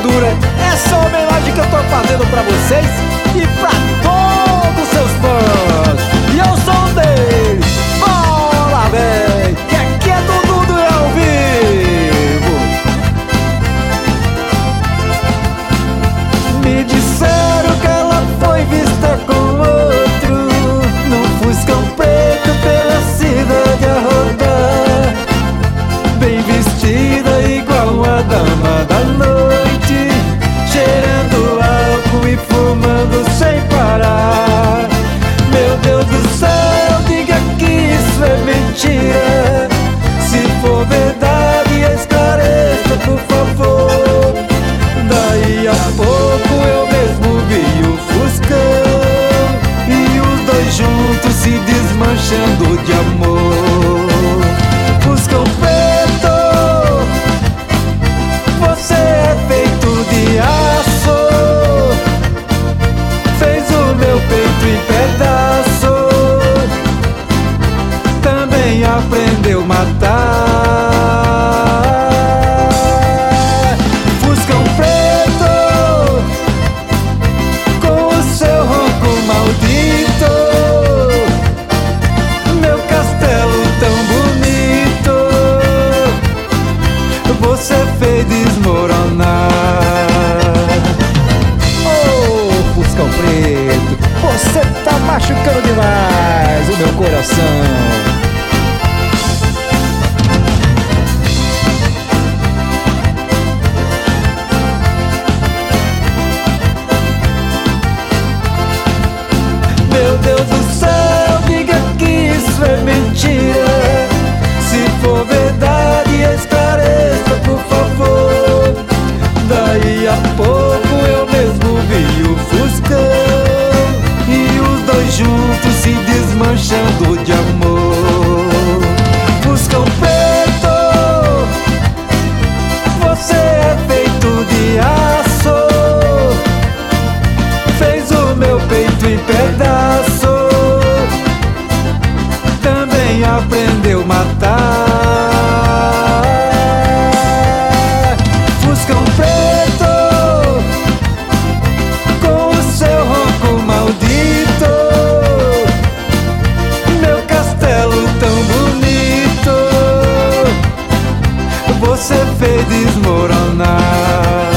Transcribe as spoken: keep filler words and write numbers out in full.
dura. Essa homenagem que eu tô fazendo pra vocês e pra todos os seus fãs. E eu sou um deles. Bola, véi, que aqui é Dudu do ao vivo. Me disseram que ela foi vista com outro num Fuscão preto pela cidade a rodar, bem vestida igual a dama da noite, cheirando álcool e fumando sem parar. Meu Deus do céu, diga que isso é mentira. Se for verdade, esclareça, por favor. Daí a pouco eu mesmo vi o Fuscão e os dois juntos se desmanchando de amor. Fuscão preto, você é feito de aço, fez o meu peito em pedaço, também aprendeu a matar. Fuscão preto, com o seu ronco maldito, meu castelo tão bonito, você fez desmoronar. Oh, Fuscão preto, você tá machucando demais o meu coração. Meu Deus do céu, diga que isso é mentira. Se for verdade, esclareça, por favor. Daí a pouco eu mesmo vi o Fuscão e os dois juntos se desmanchando de amor. Fuscão preto, você é feito de aço, fez o meu peito em pedaço, também aprendeu a matar. Fuscão preto, com o seu ronco maldito, meu castelo tão bonito, você fez desmoronar.